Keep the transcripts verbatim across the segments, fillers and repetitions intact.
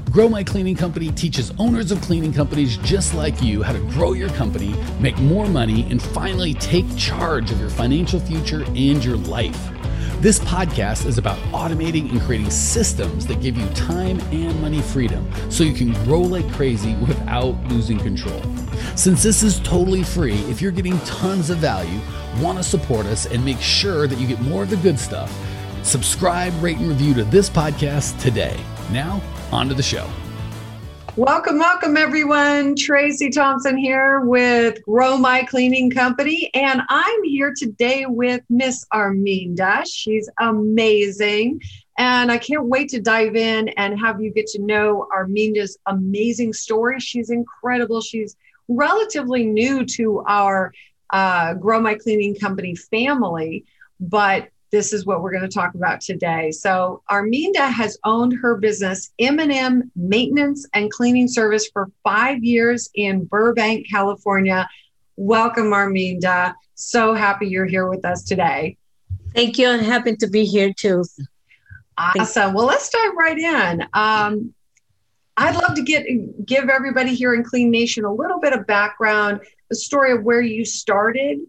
Grow My Cleaning Company teaches owners of cleaning companies just like you how to grow your company, make more money, and finally take charge of your financial future and your life. This podcast is about automating and creating systems that give you time and money freedom so you can grow like crazy without losing control. Since this is totally free, if you're getting tons of value, want to support us and make sure that you get more of the good stuff, subscribe, rate, and review to this podcast today. Now, on to the show. Welcome, welcome, everyone. Tracy Thompson here with Grow My Cleaning Company, and I'm here today with Miss Arminda. She's amazing, and I can't wait to dive in and have you get to know Arminda's amazing story. She's incredible. She's relatively new to our uh, Grow My Cleaning Company family, but this is what we're going to talk about today. So Arminda has owned her business, M and M Maintenance and Cleaning Service, for five years in Burbank, California. Welcome, Arminda. So happy you're here with us today. Thank you. I'm happy to be here too. Awesome. Well, let's dive right in. Um, I'd love to get give everybody here in Clean Nation a little bit of background, the story of where you started,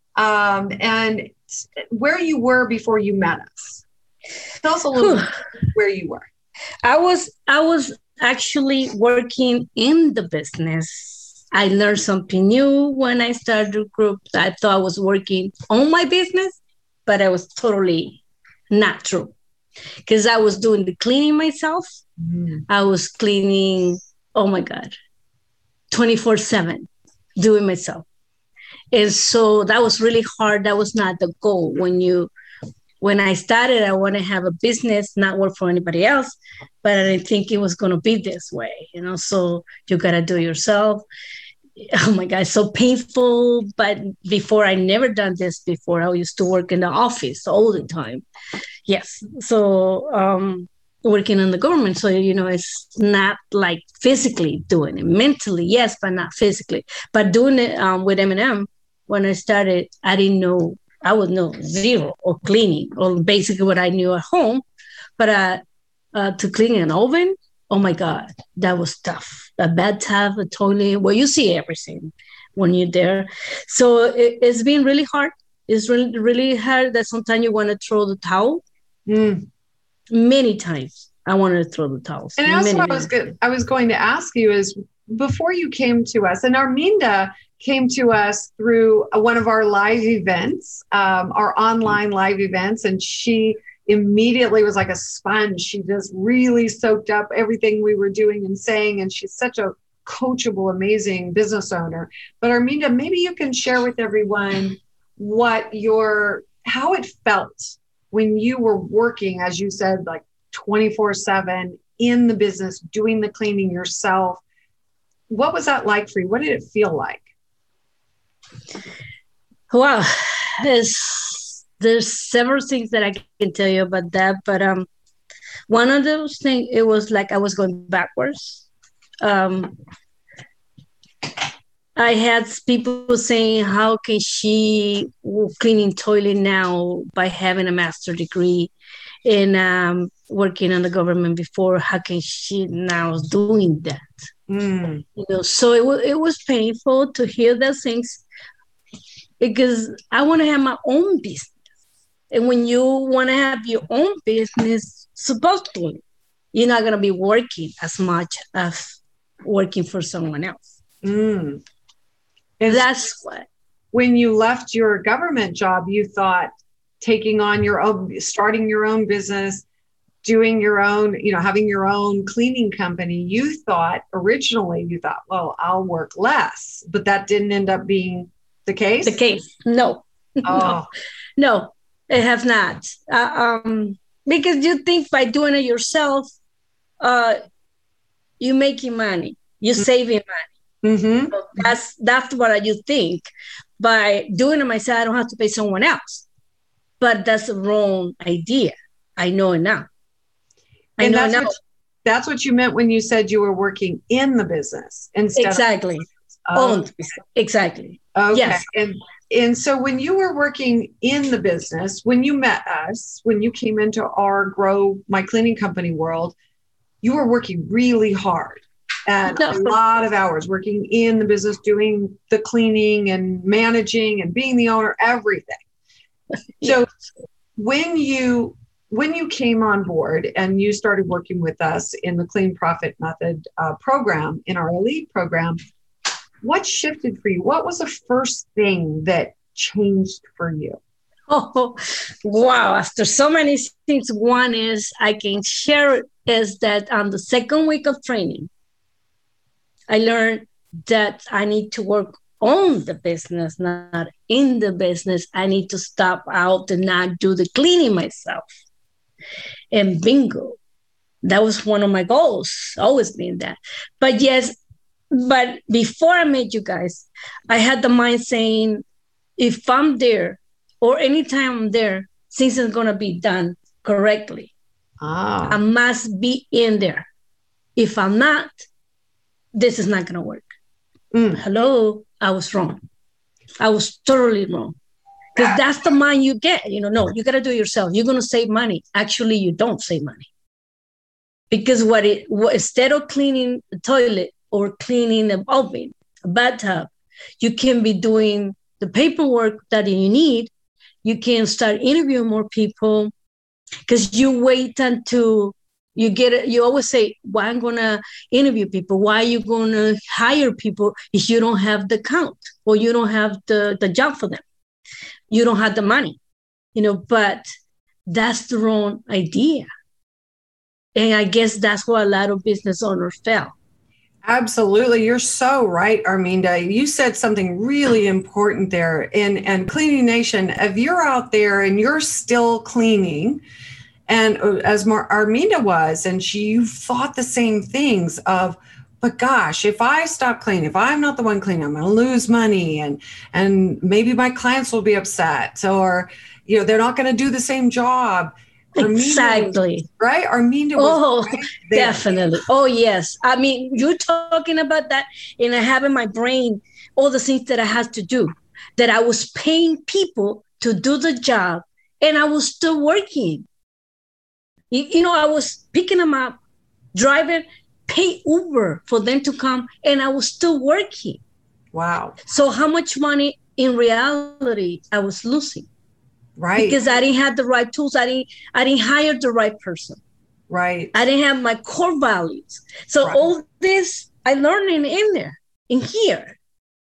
um, and where you were before you met us. Tell us a little bit where you were. I was I was actually working in the business. I learned something new when I started the group. I thought I was working on my business, but I was totally not true. Because I was doing the cleaning myself. Mm. I was cleaning, oh my God, twenty-four seven, doing myself. And so that was really hard. That was not the goal. When you, when I started, I want to have a business, not work for anybody else, but I didn't think it was going to be this way, you know, so you got to do it yourself. Oh my God, so painful. But before, I never done this before. I used to work in the office all the time. Yes. So um, working in the government. So, you know, it's not like physically doing it, mentally, yes, but not physically. But doing it um, with M and M, when I started, I didn't know, I would know zero or cleaning, or basically what I knew at home. But uh, uh, to clean an oven, oh my God, that was tough. A bathtub, a toilet, well, you see everything when you're there. So it, it's been really hard. It's really, really hard that sometimes you want to throw the towel. Mm. Many times I wanted to throw the towels. And that's many, what I was, go- I was going to ask you is, before you came to us, and Arminda came to us through one of our live events, um, our online live events, and she immediately was like a sponge. She just really soaked up everything we were doing and saying, and she's such a coachable, amazing business owner. But Arminda, maybe you can share with everyone what your, how it felt when you were working, as you said, like twenty-four seven in the business, doing the cleaning yourself. What was that like for you? What did it feel like? Wow, there's, there's several things that I can tell you about that. But um, one of those things, it was like I was going backwards. Um, I had people saying, how can she cleaning toilet now by having a master's degree and um, working in the government before? How can she now doing that? Mm. You know, so it, w- it was painful to hear those things, because I want to have my own business. And when you want to have your own business, supposedly, you're not going to be working as much as working for someone else. Mm. And that's what. When you left your government job, you thought taking on your own, starting your own business, doing your own, you know, having your own cleaning company, you thought originally, you thought, well, I'll work less, but that didn't end up being the case? The case. No. Oh. no, no, it has not. Uh, um, because you think by doing it yourself, uh, you're making money, you're mm-hmm. saving money. Mm-hmm. So that's, that's what you think. By doing it myself, I don't have to pay someone else. But that's the wrong idea. I know it now. I and know that's now. What, that's what you meant when you said you were working in the business instead exactly. of Oh, exactly. Okay. Yes. And and so when you were working in the business, when you met us, when you came into our Grow My Cleaning Company world, you were working really hard and a lot of hours working in the business, doing the cleaning and managing and being the owner, everything. So when you when you came on board and you started working with us in the Clean Profit Method uh, program, in our elite program, what shifted for you? What was the first thing that changed for you? Oh, wow. After so many things, one is I can share is that on the second week of training, I learned that I need to work on the business, not in the business. I need to stop out and not do the cleaning myself. And bingo, that was one of my goals, always been that. But yes, but before I met you guys, I had the mind saying, if I'm there or anytime I'm there, things are going to be done correctly. Ah. I must be in there. If I'm not, this is not going to work. Mm. Hello, I was wrong. I was totally wrong. Because that's the mind you get. You know, no, you got to do it yourself. You're going to save money. Actually, you don't save money. Because what it what, instead of cleaning the toilet or cleaning the oven, a bathtub, you can be doing the paperwork that you need. You can start interviewing more people because you wait until you get it. You always say, well, I'm going to interview people. Why are you going to hire people if you don't have the count or you don't have the, the job for them? You don't have the money, you know, but that's the wrong idea. And I guess that's why a lot of business owners fail. Absolutely. You're so right, Arminda. You said something really important there. In and Cleaning Nation, if you're out there and you're still cleaning, and as Mar- Arminda was, and she you thought the same things of, but gosh, if I stop cleaning, if I'm not the one cleaning, I'm going to lose money, and and maybe my clients will be upset, or you know they're not going to do the same job. Exactly. Was, right? Arminda was Oh, right there. Definitely. Oh, yes. I mean, you're talking about that, and I have in my brain all the things that I had to do, that I was paying people to do the job, and I was still working. You, you know, I was picking them up, driving, pay Uber for them to come, and I was still working. Wow. So how much money in reality I was losing? Right. Because I didn't have the right tools. I didn't, I didn't hire the right person. Right. I didn't have my core values. So right. all this I learned in, in there, in here.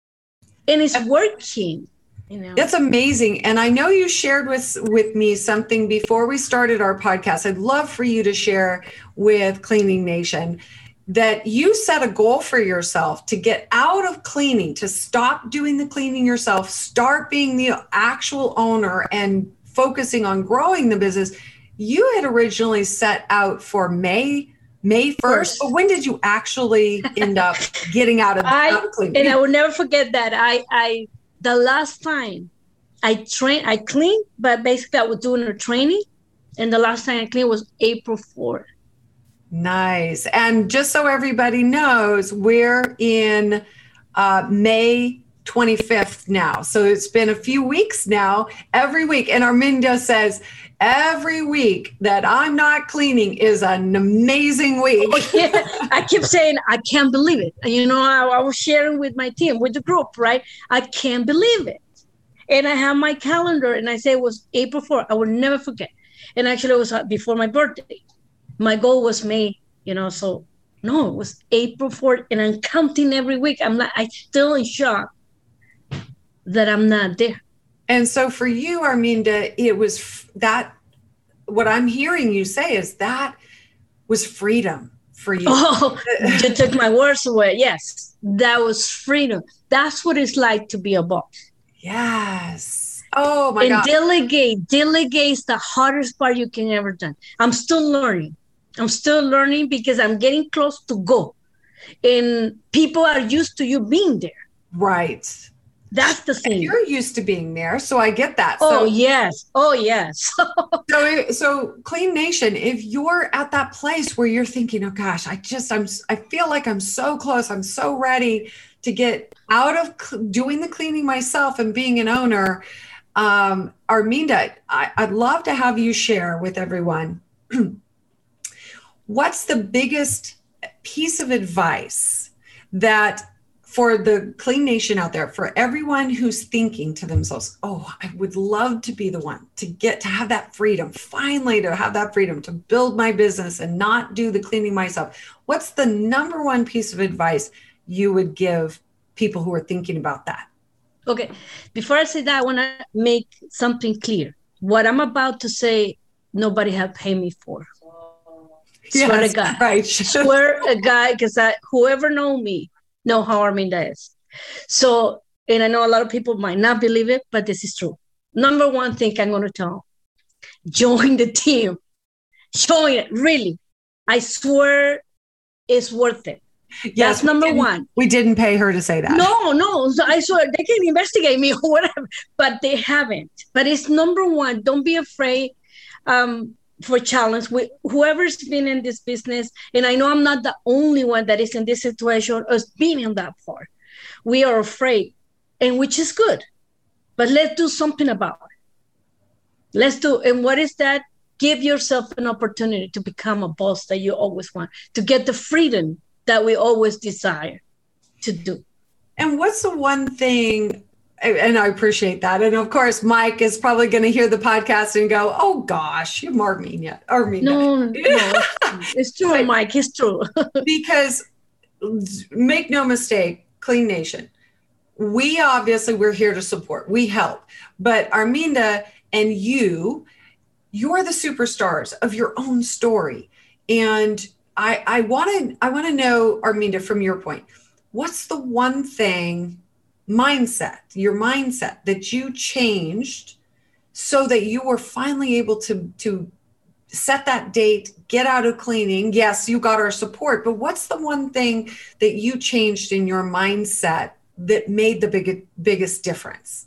And it's working. You know? That's amazing. And I know you shared with, with me something before we started our podcast. I'd love for you to share with Cleaning Nation that you set a goal for yourself to get out of cleaning, to stop doing the cleaning yourself, start being the actual owner and focusing on growing the business. You had originally set out for May, May first, but when did you actually end up getting out of, I, out of cleaning? And I will never forget that. I, I, the last time I trained, I cleaned, but basically I was doing a training. And the last time I cleaned was April fourth. Nice. And just so everybody knows, we're in uh, May twenty-fifth now. So it's been a few weeks now, every week. And Arminda says, every week that I'm not cleaning is an amazing week. Oh, yeah. I keep saying, I can't believe it. You know, I, I was sharing with my team, with the group, right? I can't believe it. And I have my calendar and I say it was April fourth. I will never forget. And actually it was before my birthday. My goal was May, you know, so no, it was April fourth, and I'm counting every week. I'm not, I'm still in shock that I'm not there. And so for you, Arminda, it was f- that, what I'm hearing you say is that was freedom for you. Oh, you took my words away. Yes, that was freedom. That's what it's like to be a boss. Yes. Oh my and God. And delegate, delegate is the hardest part you can ever do. I'm still learning. I'm still learning because I'm getting close to go. And people are used to you being there. Right. That's the thing. And you're used to being there, so I get that. Oh, so, yes. Oh, yes. so, so Clean Nation, if you're at that place where you're thinking, oh gosh, I just, I'm, I feel like I'm so close. I'm so ready to get out of cl- doing the cleaning myself and being an owner. Um, Arminda, I, I'd love to have you share with everyone. what's the biggest piece of advice that for the Clean Nation out there, for everyone who's thinking to themselves, oh, I would love to be the one to get to have that freedom, finally to have that freedom to build my business and not do the cleaning myself. What's the number one piece of advice you would give people who are thinking about that? Okay. Before I say that, I want to make something clear. What I'm about to say, nobody have paid me for. Swear Yes, to God. right. Swear to God, because whoever know me know how Arminda is. So, and I know a lot of people might not believe it, but this is true. Number one thing I'm going to tell, join the team. Join it, really. I swear it's worth it. Yes, That's number one. We didn't pay her to say that. No, no. So I swear they can investigate me or whatever, but they haven't. But it's number one. Don't be afraid um, for challenge. We, whoever's been in this business, and I know I'm not the only one that is in this situation or being in that far. We are afraid, and which is good. But let's do something about it. Let's do. And what is that? Give yourself an opportunity to become a boss that you always want, to get the freedom that we always desire to do. And what's the one thing, and I appreciate that. And of course, Mike is probably going to hear the podcast and go, oh gosh, you're Arminda. Arminda. No, no, it's true, Mike, it's true. Because make no mistake, Clean Nation, we obviously, we're here to support, we help. But Arminda and you, you're the superstars of your own story. And I, I want to I want to know, Arminda, from your point, what's the one thing, mindset, your mindset that you changed so that you were finally able to, to set that date, get out of cleaning? Yes, you got our support, but what's the one thing that you changed in your mindset that made the big, biggest difference?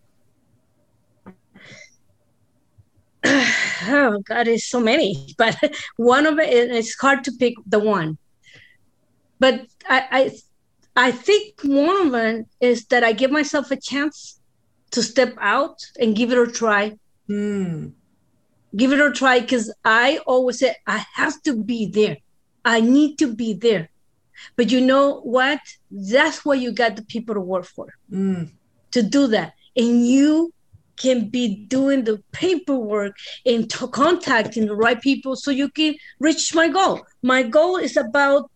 Oh God, it's so many, but one of it, it's hard to pick the one. But I, I, I think one of them is that I give myself a chance to step out and give it a try. Mm. Give it a try, because I always say I have to be there. I need to be there. But you know what? That's what you got the people to work for, mm. to do that, and you can be doing the paperwork and to contacting the right people so you can reach my goal. My goal is about,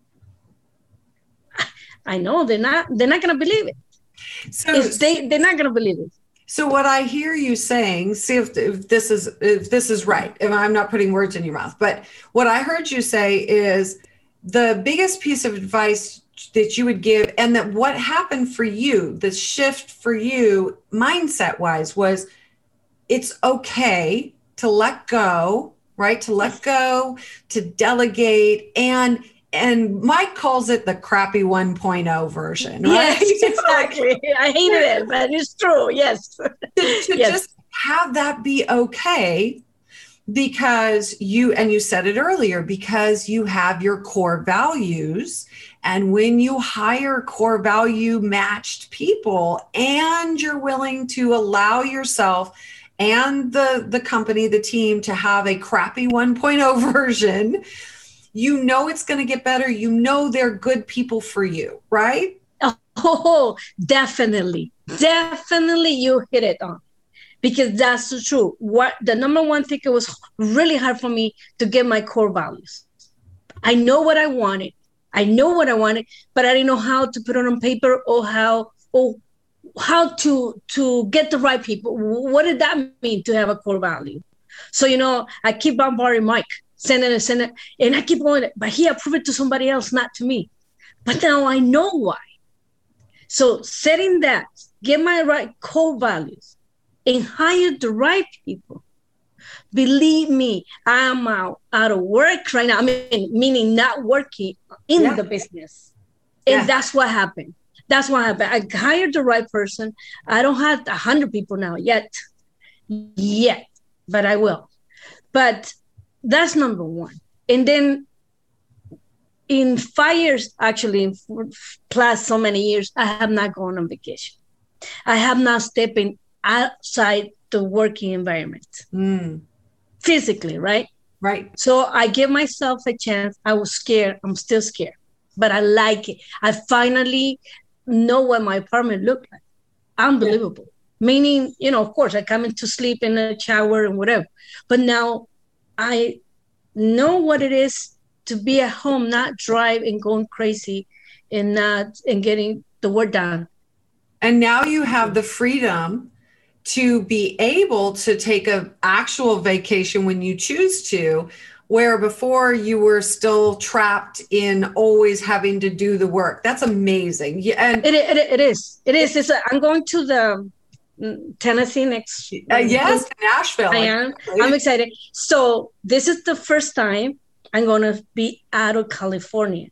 I know they're not, they're not going to believe it. So if they, they're not going to believe it. So what I hear you saying, see if, if this is, if this is right, if I'm not putting words in your mouth, but what I heard you say is the biggest piece of advice that you would give, and that what happened for you, the shift for you mindset wise, was it's okay to let go, right? To let go, to delegate, and and Mike calls it the crappy one point oh version, right? Yes, exactly. I hated it, but it's true. Yes. to to yes. just have that be okay, because you, and you said it earlier, because you have your core values. And when you hire core value matched people and you're willing to allow yourself and the, the company, the team, to have a crappy one point oh version, you know it's going to get better. You know they're good people for you, right? Oh, definitely. Definitely you hit it on. Because that's true. What the number one thing, it was really hard for me to get my core values. I know what I wanted. I know what I wanted, but I didn't know how to put it on paper, or how or how to to get the right people. What did that mean to have a core value? So, you know, I keep bombarding Mike, sending it, sending it, and I keep going, but he approved it to somebody else, not to me. But now I know why. So setting that, get my right core values, and hire the right people. Believe me, I'm out, out of work right now. I mean, meaning not working in yeah. the business. And yeah. that's what happened. That's what happened. I hired the right person. I don't have a hundred people now yet, yet, but I will. But that's number one. And then in five years, actually, in plus so many years, I have not gone on vacation. I have not stepped in outside the working environment. Mm. Physically, right? Right. So I give myself a chance. I was scared. I'm still scared, but I like it. I finally know what my apartment looked like. Unbelievable. Yeah. Meaning, you know, of course, I come into sleep in a shower and whatever. But now I know what it is to be at home, not drive and going crazy and not and getting the work done. And now you have the freedom to be able to take an actual vacation when you choose to, where before you were still trapped in always having to do the work. That's amazing. Yeah, and it, it, it is. It is. It's a, I'm going to the Tennessee next. Uh, yes, to Nashville. I am. I'm excited. So this is the first time I'm going to be out of California.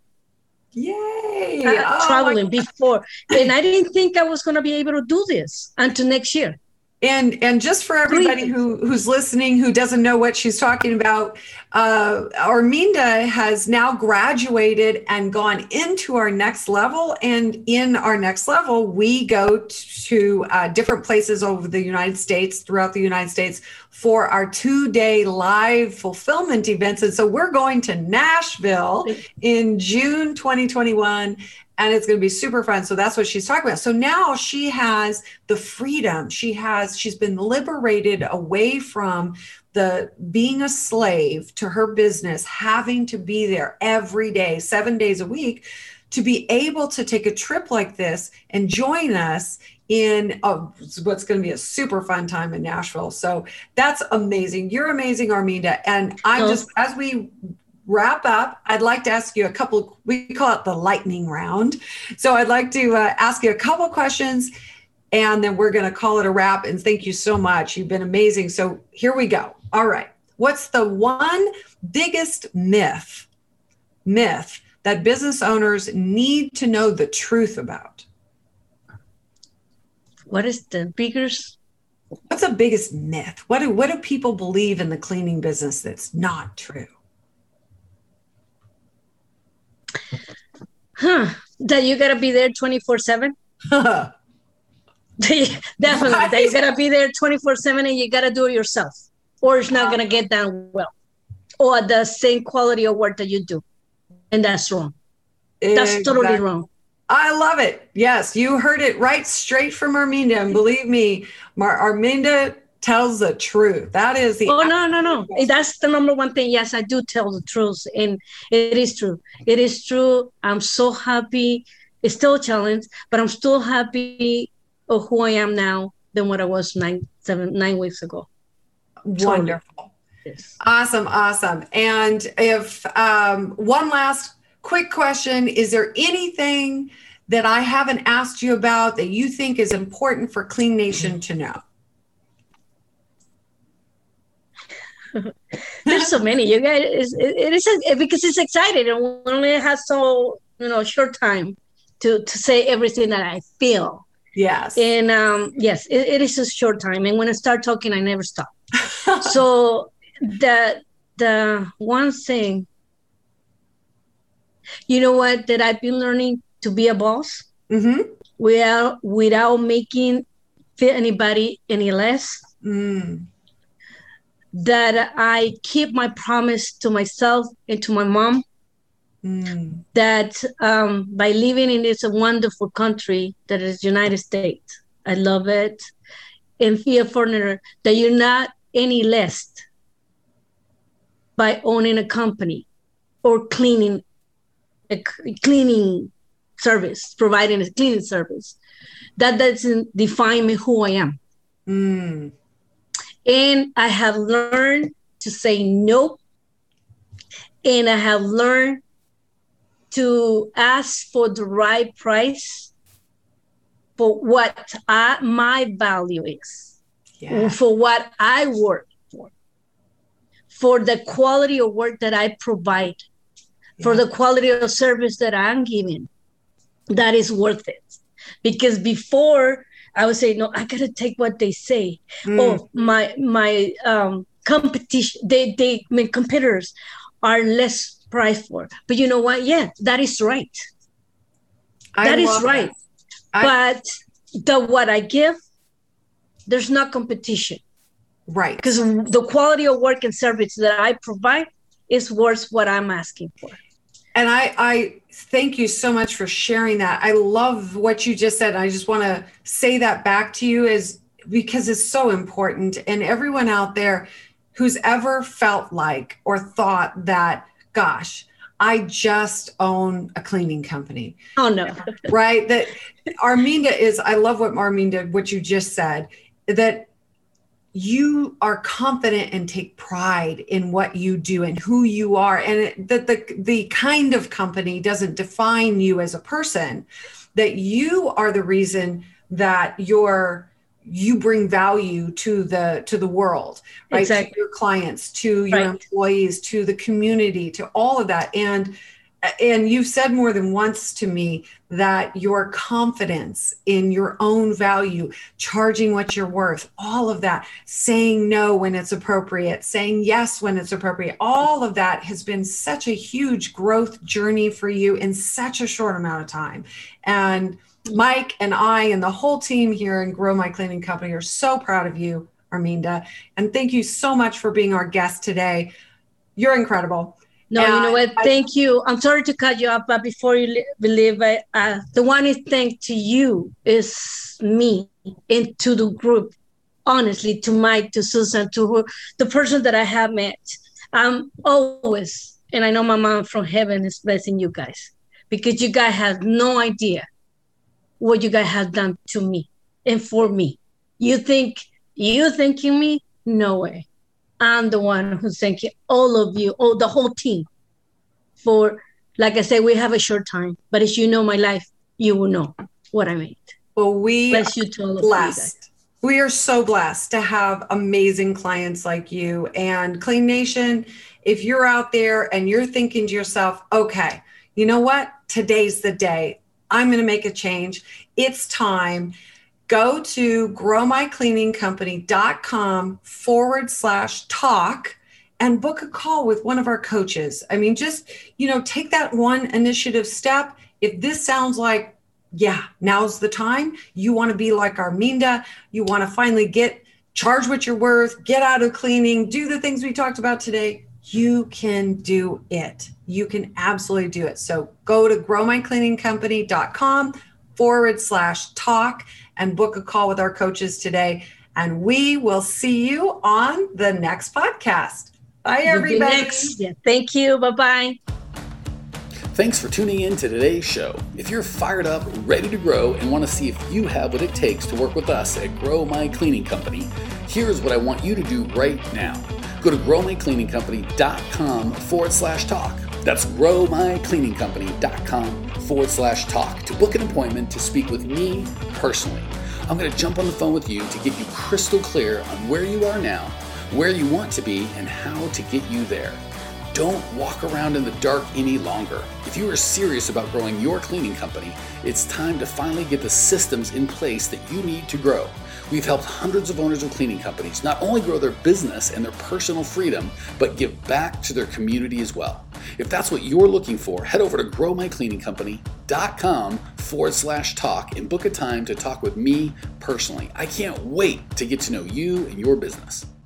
Yay! Uh, oh traveling before, and I didn't think I was going to be able to do this until next year. And and just for everybody who, who's listening who doesn't know what she's talking about, uh, Arminda has now graduated and gone into our next level. And in our next level, we go to uh, different places over the United States, throughout the United States, for our two-day live fulfillment events. And so we're going to Nashville in June twenty twenty-one. And it's going to be super fun. So that's what she's talking about. So now she has the freedom. She has, she's been liberated away from the being a slave to her business, having to be there every day, seven days a week, to be able to take a trip like this and join us in a, what's going to be a super fun time in Nashville. So that's amazing. You're amazing, Arminda. And I'm oh. just, as we wrap up, I'd like to ask you a couple, we call it the lightning round. So I'd like to uh, ask you a couple questions, and then we're going to call it a wrap. And thank you so much. You've been amazing. So here we go. All right. What's the one biggest myth, myth that business owners need to know the truth about? What is the biggest? What's the biggest myth? What do, what do people believe in the cleaning business that's not true? Huh? That you gotta be there twenty-four seven? Definitely. Right. That you gotta be there twenty-four seven and you gotta do it yourself, or it's not gonna get done well, or the same quality of work that you do. And that's wrong. That's exactly. Totally wrong. I love it. Yes, you heard it right straight from Arminda. And believe me, Mar- Arminda tells the truth. That is the oh no no no that's the number one thing. Yes, I do tell the truth, and it is true. It is true. I'm so happy. It's still a challenge, but I'm still happy of who I am now than what I was nine seven nine weeks ago. Wonderful. Totally. Yes. Awesome, awesome. And if um, one last quick question, is there anything that I haven't asked you about that you think is important for Clean Nation to know? There's so many. You guys, it is because it's exciting, and we only have so you know short time to to say everything that I feel. Yes. And um, yes, it, it is a short time, and when I start talking, I never stop. So the the one thing, you know what, that I've been learning to be a boss mm-hmm. without without making feel anybody any less. Mm. That I keep my promise to myself and to my mom, mm. that um, by living in this wonderful country that is United States, I love it, and be a foreigner, that you're not any less by owning a company or cleaning a cleaning service, providing a cleaning service. That doesn't define me who I am. Mm. And I have learned to say no. And I have learned to ask for the right price for what I, my value is, yeah. for what I work for, for the quality of work that I provide, yeah. for the quality of service that I'm giving, that is worth it. Because before, I would say, no, I gotta take what they say. Mm. Oh, my my um, competition, they they my competitors are less priced for. But you know what? Yeah, that is right. I that is right. That. I... But the what I give, there's no competition. Right. Because the quality of work and service that I provide is worth what I'm asking for. And I, I thank you so much for sharing that. I love what you just said. I just want to say that back to you is because it's so important. And everyone out there who's ever felt like or thought that, gosh, I just own a cleaning company. Oh, no. Right? That Arminda is, I love what Arminda, what you just said, that you are confident and take pride in what you do and who you are. And it, that the, the kind of company doesn't define you as a person, that you are the reason that you're, you bring value to the, to the world, right? Exactly. To your clients, to your right. employees, to the community, to all of that. And And you've said more than once to me that your confidence in your own value, charging what you're worth, all of that, saying no when it's appropriate, saying yes when it's appropriate, all of that has been such a huge growth journey for you in such a short amount of time. And Mike and I and the whole team here in Grow My Cleaning Company are so proud of you, Arminda. And thank you so much for being our guest today. You're incredible. No, and you know what? I, Thank you. I'm sorry to cut you off, but before you leave, I, uh, the one I thank to you is me and to the group, honestly, to Mike, to Susan, to who, the person that I have met. I'm always, and I know my mom from heaven is blessing you guys because you guys have no idea what you guys have done to me and for me. You think, you thanking me? No way. I'm the one who's thanking all of you, oh, the whole team for, like I said, we have a short time, but as you know my life, you will know what I made. Well, we Bless you to all of blessed. You we are so blessed to have amazing clients like you. And Clean Nation, if you're out there and you're thinking to yourself, okay, you know what? Today's the day. I'm going to make a change. It's time. Go to growmycleaningcompany.com forward slash talk and book a call with one of our coaches. I mean, just, you know, take that one initiative step. If this sounds like, yeah, now's the time, you want to be like Arminda, you want to finally get, charge what you're worth, get out of cleaning, do the things we talked about today, you can do it. You can absolutely do it. So go to growmycleaningcompany.com forward slash talk and book a call with our coaches today. And we will see you on the next podcast. Bye, everybody. Next. Yeah, thank you. Bye-bye. Thanks for tuning in to today's show. If you're fired up, ready to grow, and want to see if you have what it takes to work with us at Grow My Cleaning Company, here's what I want you to do right now. Go to growmycleaningcompany.com forward slash talk. That's growmycleaningcompany.com forward slash talk to book an appointment to speak with me personally. I'm going to jump on the phone with you to get you crystal clear on where you are now, where you want to be, and how to get you there. Don't walk around in the dark any longer. If you are serious about growing your cleaning company, it's time to finally get the systems in place that you need to grow. We've helped hundreds of owners of cleaning companies not only grow their business and their personal freedom, but give back to their community as well. If that's what you're looking for, head over to growmycleaningcompany.com forward slash talk and book a time to talk with me personally. I can't wait to get to know you and your business.